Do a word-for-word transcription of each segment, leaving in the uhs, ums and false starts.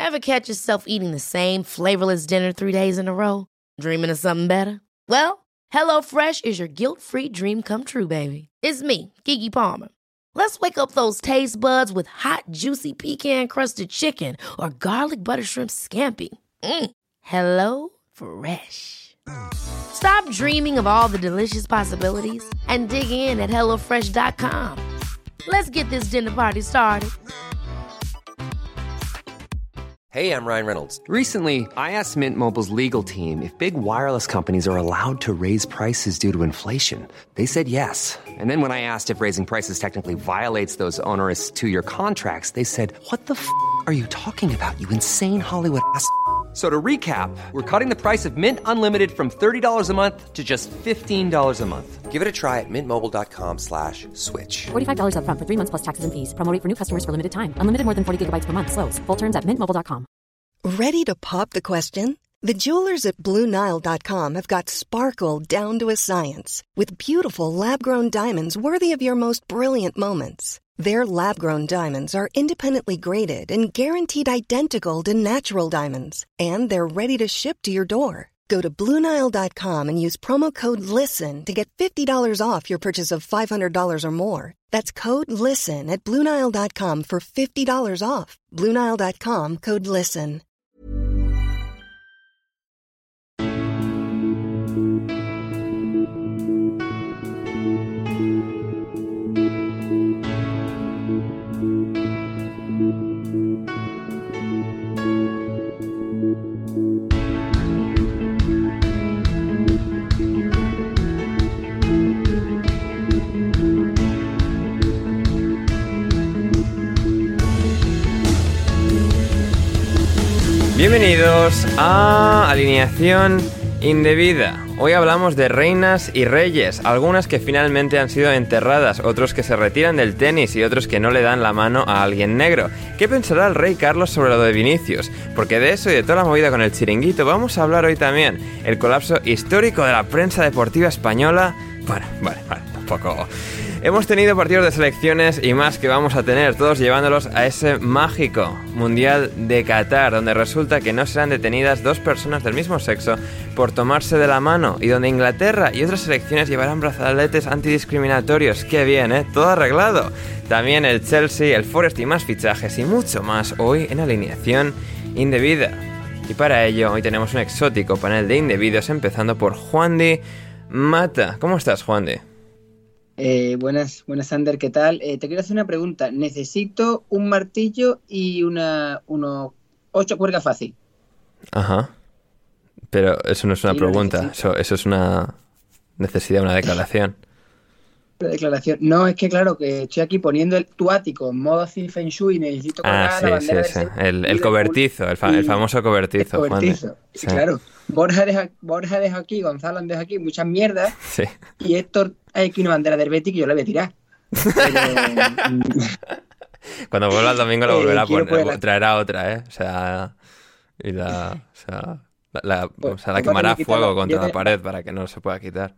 Ever catch yourself eating the same flavorless dinner three days in a row? Dreaming of something better? Well, HelloFresh is your guilt-free dream come true, baby. It's me, Keke Palmer. Let's wake up those taste buds with hot, juicy pecan-crusted chicken or garlic butter shrimp scampi. Mm. Hello Fresh. Stop dreaming of all the delicious possibilities and dig in at hello fresh dot com. Let's get this dinner party started. Hey, I'm Ryan Reynolds. Recently, I asked Mint Mobile's legal team if big wireless companies are allowed to raise prices due to inflation. They said yes. And then when I asked if raising prices technically violates those onerous two-year contracts, they said, what the f*** are you talking about, you insane Hollywood ass f- So to recap, we're cutting the price of Mint Unlimited from thirty dollars a month to just fifteen dollars a month. Give it a try at mintmobile.com slash switch. forty-five dollars up front for three months plus taxes and fees. Promo rate for new customers for limited time. Unlimited more than forty gigabytes per month. Slows full terms at mint mobile dot com. Ready to pop the question? The jewelers at Blue Nile dot com have got sparkle down to a science with beautiful lab-grown diamonds worthy of your most brilliant moments. Their lab-grown diamonds are independently graded and guaranteed identical to natural diamonds. And they're ready to ship to your door. Go to Blue Nile dot com and use promo code LISTEN to get fifty dollars off your purchase of five hundred dollars or more. That's code LISTEN at Blue Nile dot com for fifty dollars off. Blue Nile dot com, code LISTEN. Bienvenidos a Alineación Indebida. Hoy hablamos de reinas y reyes, algunas que finalmente han sido enterradas, otros que se retiran del tenis y otros que no le dan la mano a alguien negro. ¿Qué pensará el rey Carlos sobre lo de Vinicius? Porque de eso y de toda la movida con el chiringuito vamos a hablar hoy también. El colapso histórico de la prensa deportiva española. Bueno, vale, vale, tampoco... Hemos tenido partidos de selecciones y más que vamos a tener, todos llevándolos a ese mágico Mundial de Qatar, donde resulta que no serán detenidas dos personas del mismo sexo por tomarse de la mano, y donde Inglaterra y otras selecciones llevarán brazaletes antidiscriminatorios. ¡Qué bien, eh! Todo arreglado. También el Chelsea, el Forest y más fichajes y mucho más hoy en Alineación Indebida. Y para ello hoy tenemos un exótico panel de indebidos, empezando por Juandi Mata. ¿Cómo estás, Juandi? Eh, buenas, buenas, Ander, ¿qué tal? Eh, te quiero hacer una pregunta. Necesito un martillo y una unos ocho cuerdas fácil. Ajá. Pero eso no es una Sí, pregunta, eso, eso es una necesidad, una declaración. La declaración. No, es que claro, que estoy aquí poniendo el, tu ático en modo así Feng Shui y necesito colgar Ah, la sí, bandera sí, de sí. El, el cobertizo, el, fa- el famoso cobertizo, el cobertizo. Juandi. Sí, claro. Borja deja, Borja deja aquí, Gonzalo deja aquí muchas mierdas. Sí. Y Héctor hay aquí una bandera del Betis que yo la voy a tirar. Pero, Cuando vuelva el domingo lo Eh, volverá a quiero poner, poner la- traerá otra, ¿eh? O sea, y la, o sea, la, la- Pues, o sea, la pues va a quemará a tener que fuego quitarla. contra Yo la te- pared para que no se pueda quitar.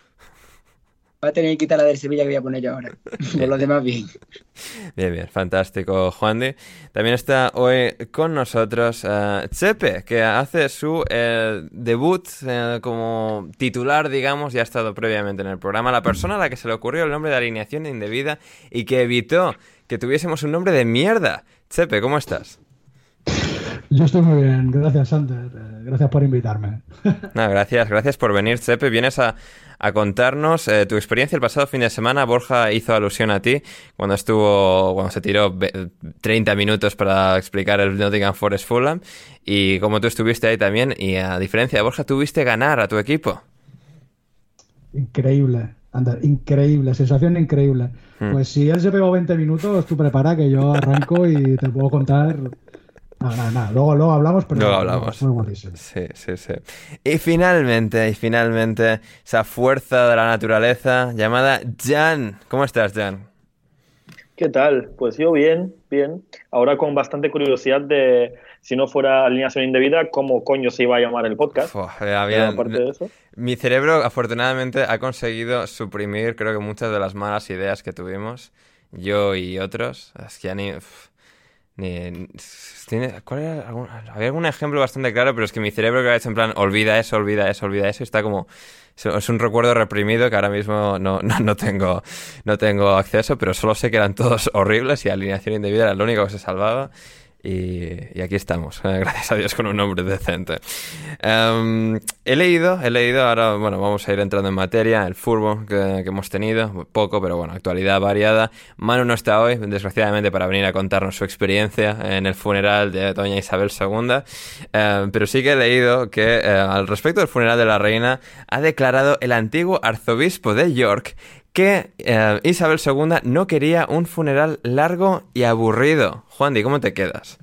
va a tener que quitar la del Sevilla que voy a poner yo ahora. Por los demás bien. Bien, bien, fantástico, Juandi. También está hoy con nosotros eh, Chepe, que hace su eh, debut eh, como titular, digamos, ya ha estado previamente en el programa. La persona a la que se le ocurrió el nombre de Alineación Indebida y que evitó que tuviésemos un nombre de mierda. Chepe, ¿cómo estás? Yo estoy muy bien, gracias, Sander. Eh, Gracias por invitarme. No, gracias, gracias por venir, Chepe. Vienes a, a contarnos eh, tu experiencia el pasado fin de semana. Borja hizo alusión a ti cuando estuvo, cuando se tiró ve- treinta minutos para explicar el Nottingham Forest Fulham, y como tú estuviste ahí también, y a diferencia de Borja, tuviste ganar a tu equipo. Increíble, Ander, increíble, sensación increíble. Hmm. Pues si él se pegó veinte minutos, tú prepara que yo arranco y te puedo contar. Nada, nada, nada. Luego, luego hablamos, pero Luego no, hablamos. fue buenísimo. Sí, sí, sí. Y finalmente, y finalmente, esa fuerza de la naturaleza llamada Jan. ¿Cómo estás, Jan? ¿Qué tal? Pues yo bien, bien. Ahora con bastante curiosidad de, si no fuera Alineación Indebida, cómo coño se iba a llamar el podcast. Uf, Pero había- aparte de eso. Mi cerebro, afortunadamente, ha conseguido suprimir, creo que muchas de las malas ideas que tuvimos, yo y otros. Es que ya ni... uf, Ni, ni- tiene, ¿cuál era? Algún- había algún ejemplo bastante claro, pero es que mi cerebro que ha hecho en plan, olvida eso, olvida eso, olvida eso, y está como... Es es un recuerdo reprimido que ahora mismo no, no, no tengo no tengo acceso, pero solo sé que eran todos horribles y alineación indebida era lo único que se salvaba. Y, y aquí estamos, eh, gracias a Dios, con un nombre decente. Um, he leído, he leído, ahora, bueno, vamos a ir entrando en materia, el fútbol que, que hemos tenido, poco, pero bueno, actualidad variada. Manu no está hoy, desgraciadamente, para venir a contarnos su experiencia en el funeral de doña Isabel segunda, eh, pero sí que he leído que, eh, al respecto del funeral de la reina, ha declarado el antiguo arzobispo de York que eh, Isabel segunda no quería un funeral largo y aburrido. Juandi, ¿cómo te quedas?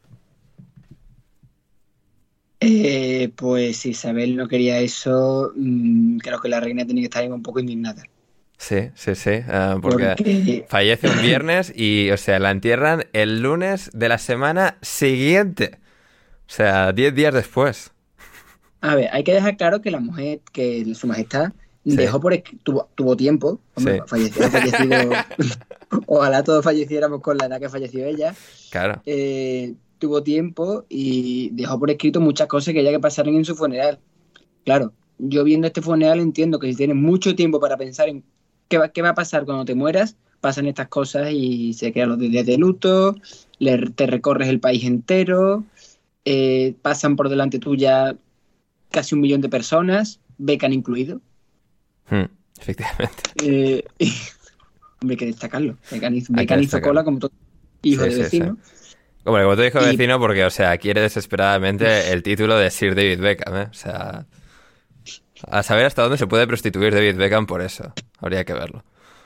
Eh, pues si Isabel no quería eso, mmm, creo que la reina tenía que estar un poco indignada. Sí, sí, sí, uh, porque, Porque- fallece un viernes y, o sea, la entierran el lunes de la semana siguiente. O sea, diez días después. A ver, hay que dejar claro que la mujer, que su majestad, Sí. dejó por escri- tuvo, tuvo tiempo, hombre, Sí. falleció, ha fallecido, ojalá todos falleciéramos con la edad que falleció ella, Claro. eh, tuvo tiempo y dejó por escrito muchas cosas que haya que pasaran en su funeral. Claro, yo viendo este funeral entiendo que si tienes mucho tiempo para pensar en qué va, qué va a pasar cuando te mueras, pasan estas cosas y se quedan los días de luto, le- te recorres el país entero, eh, pasan por delante tuya casi un millón de personas, becan incluido. Hmm, efectivamente. Eh, y- hombre, hay que destacarlo. Becan hizo, Hay que Becan hizo destacarlo. cola como todo hijo Sí, de sí, vecino. Hombre, como te dijo Y- vecino, porque, o sea, quiere desesperadamente el título de Sir David Beckham, ¿eh? O sea, a saber hasta dónde se puede prostituir David Beckham por eso. Habría que verlo.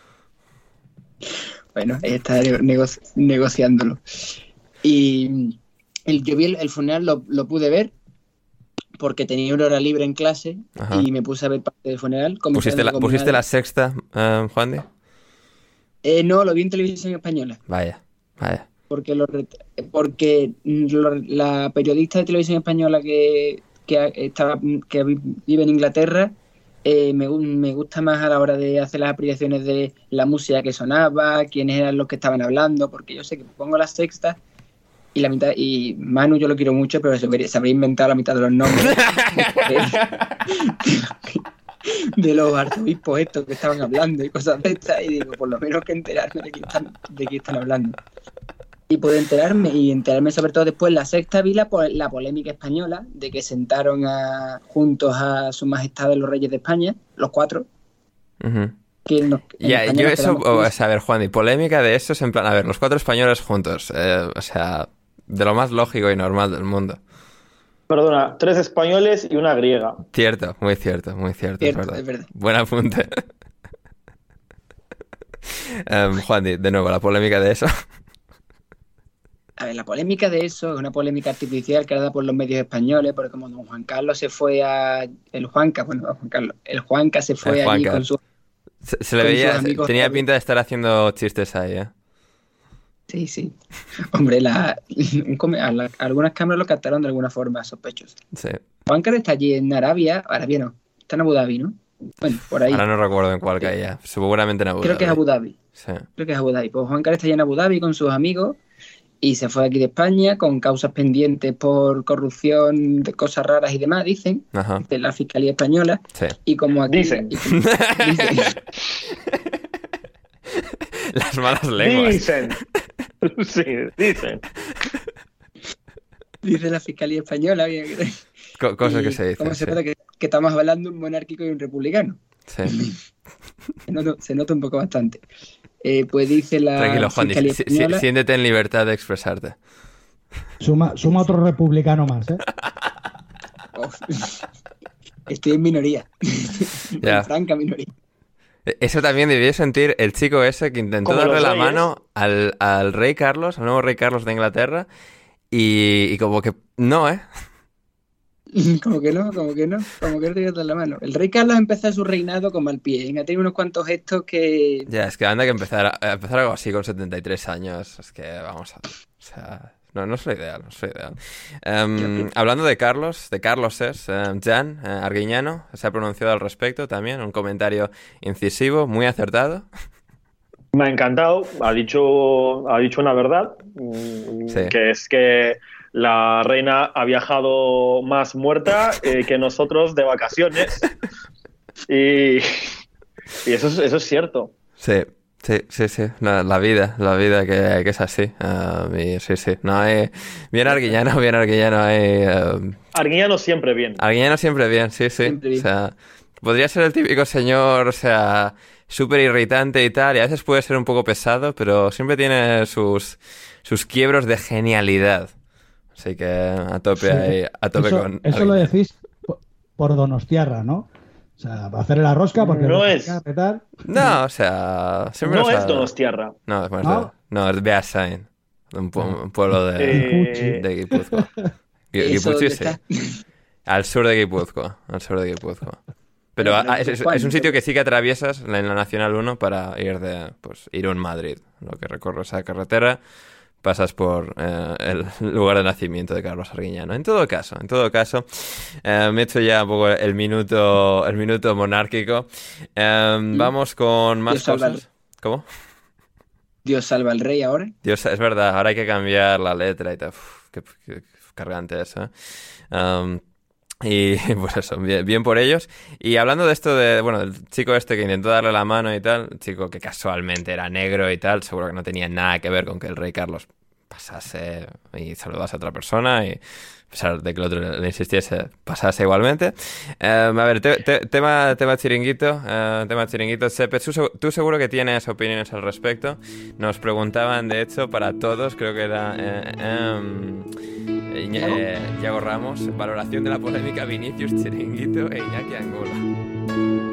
Bueno, ahí está nego- negociándolo. Y el, yo vi el, el funeral, lo, lo pude ver porque tenía una hora libre en clase. Ajá. Y me puse a ver parte del funeral. ¿Pusiste la, comentando con mi pusiste madre. la sexta, eh, Juandi? Eh, no, lo vi en televisión española. Vaya, vaya. Porque, lo, ret- porque lo- la periodista de televisión española que, que, estaba, que vive en Inglaterra eh, me, gu- me gusta más a la hora de hacer las apreciaciones de la música que sonaba, quiénes eran los que estaban hablando, porque yo sé que pongo la sexta y la mitad, y Manu yo lo quiero mucho, pero se habría, se habría inventado la mitad de los nombres de, de los arzobispos estos que estaban hablando y cosas de estas, y digo, por lo menos que enterarme de qué están, de qué están hablando. Y pude enterarme, y enterarme sobre todo después, la sexta vi la, po- la polémica española, de que sentaron a, juntos a sus majestades los reyes de España, los cuatro, Ujú. que nos, en Ya, España yo nos eso, quedamos- o sea, a ver, Juan, y polémica de eso es en plan, a ver, los cuatro españoles juntos, eh, o sea, de lo más lógico y normal del mundo. Perdona, tres españoles y una griega. Cierto, muy cierto, muy cierto, Cierto, es verdad. es verdad. Buen apunte. um, Juan, de, de nuevo, la polémica de eso. A ver, la polémica de eso es una polémica artificial creada por los medios españoles, porque como don Juan Carlos se fue a... El Juanca, bueno, don Juan Carlos, el Juanca se fue El allí Juanca. con su... Se, se le Con veía, sus amigos tenía también. pinta de estar haciendo chistes ahí, ¿eh? Sí, sí. Hombre, la... un come- a la- algunas cámaras lo captaron de alguna forma sospechosa. Sí. Juan Carlos está allí en Arabia, Arabia no, está en Abu Dhabi, ¿no? Bueno, por ahí. Ahora no recuerdo en cuál caía. Seguramente en Abu Creo que es Dhabi. Abu Dhabi. Sí. Creo que es Abu Dhabi. Pues Juan Carlos está allí en Abu Dhabi con sus amigos y se fue de aquí de España con causas pendientes por corrupción, de cosas raras y demás, dicen, Ajá. de la Fiscalía Española. Sí. Y como aquí... Dicen. y como- dicen. Las malas lenguas. Dicen. Sí, dicen. Dice la Fiscalía Española. que- Co- cosas y que se dicen. ¿Cómo se sí. nota que, que estamos hablando de un monárquico y un republicano? Sí. Se nota, se nota un poco bastante. Eh, pues dice la Tranquilo, Juan, Fiscalía si- si- Española... siéntete en libertad de expresarte. Suma, suma otro republicano más, ¿eh? Oh, estoy en minoría. Ya. En franca minoría. Eso también debió sentir el chico ese que intentó Como darle los la reyes. mano al, al rey Carlos, al nuevo rey Carlos de Inglaterra, y, y como que no, ¿eh? Como que no, como que no, como que no te dar la mano. El rey Carlos empezó su reinado con mal pie. Ha tenido unos cuantos gestos que... Ya, es que anda que empezar, a, a empezar algo así con setenta y tres años, es que vamos a... O sea, no, no es lo ideal, no es lo ideal. Em, hablando de Carlos, de Carlos es, eh, Jan eh, Arguiñano se ha pronunciado al respecto también, un comentario incisivo, muy acertado. Me ha encantado, ha dicho, ha dicho una verdad, Sí. que es que la reina ha viajado más muerta eh, que nosotros de vacaciones. Y, y eso, es, eso es cierto. Sí, sí, sí, sí. No, la vida, la vida que, que es así. Uh, y sí, sí. No hay... Bien Arguiñano, bien Arguiñano. Hay, uh... Arguiñano siempre bien. Arguiñano siempre bien, sí, sí. Siempre bien. O sea, podría ser el típico señor, o sea, súper irritante y tal, y a veces puede ser un poco pesado, pero siempre tiene sus, sus quiebros de genialidad. Así que a tope, Sí. ahí, a tope Eso, con eso lo Arguiñano. decís por, por Donostiarra, ¿no? O sea, hacer la rosca porque No lo es. saca, tal. No, o sea, siempre No nos es ha- Donostiarra. No, es, ¿No? no, es Beasain, un, pu- un pueblo de, Eh, de Guipúzcoa. Gu- ¿Eso Guipúzcoa, dónde sí. está? Al sur de Guipúzcoa, al sur de Guipúzcoa. Pero Pero, ah, es, es- ¿cuál? es un sitio que sí que atraviesas en la Nacional uno para ir de, pues, Irún-Madrid. Lo que recorres esa carretera, pasas por eh, el lugar de nacimiento de Carlos Arguiñano. En todo caso, en todo caso, eh, me he hecho ya un poco el minuto, el minuto monárquico. Eh, vamos con más Dios salva al- cosas. ¿Cómo? Dios salva al rey ahora. Dios, es verdad, ahora hay que cambiar la letra y tal. Uf, qué, qué- qué cargante eso, ¿eh? Um, y pues eso, bien, bien por ellos. Y hablando de esto de, bueno, del chico este que intentó darle la mano y tal, chico que casualmente era negro y tal, seguro que no tenía nada que ver con que el rey Carlos pasase y saludase a otra persona y a pesar de que el otro le insistiese, pasase igualmente. Eh, a ver, te- te- tema, tema chiringuito, eh, tema chiringuito, Sepe, tú, seg- tú seguro que tienes opiniones al respecto. Nos preguntaban, de hecho, para todos, creo que era eh, em, Iña- eh, Iago Ramos, valoración de la polémica Vinicius, Chiringuito e Iñaki Angola.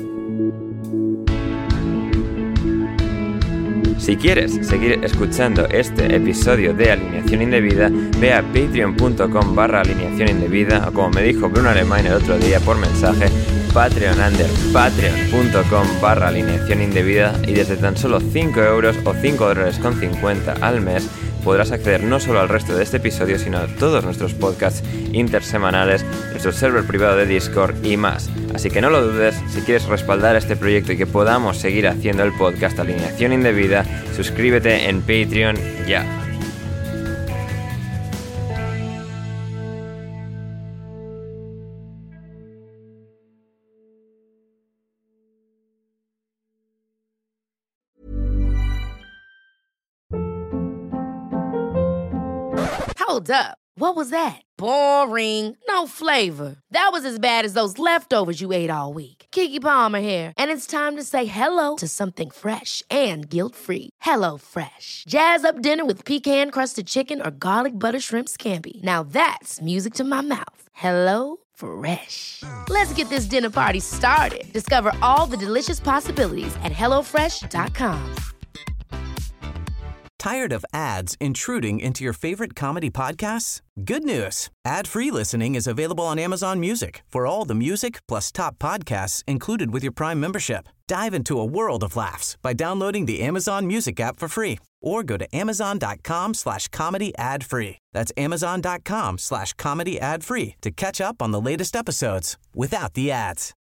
Si quieres seguir escuchando este episodio de Alineación Indebida, ve a patreon.com barra alineación indebida o como me dijo Bruno Alemán el otro día por mensaje, Patreon under patreon.com barra alineación indebida y desde tan solo cinco euros o cinco dólares con cincuenta al mes podrás acceder no solo al resto de este episodio, sino a todos nuestros podcasts intersemanales, nuestro server privado de Discord y más. Así que no lo dudes, si quieres respaldar este proyecto y que podamos seguir haciendo el podcast Alineación Indebida, suscríbete en Patreon ya. Hold up. What was that? Boring. No flavor. That was as bad as those leftovers you ate all week. Keke Palmer here, and it's time to say hello to something fresh and guilt-free. Hello Fresh. Jazz up dinner with pecan-crusted chicken or garlic butter shrimp scampi. Now that's music to my mouth. Hello Fresh. Let's get this dinner party started. Discover all the delicious possibilities at hello fresh dot com. Tired of ads intruding into your favorite comedy podcasts? Good news. Ad-free listening is available on Amazon Music for all the music plus top podcasts included with your Prime membership. Dive into a world of laughs by downloading the Amazon Music app for free or go to amazon.com slash comedy ad free. That's amazon.com slash comedy ad free to catch up on the latest episodes without the ads.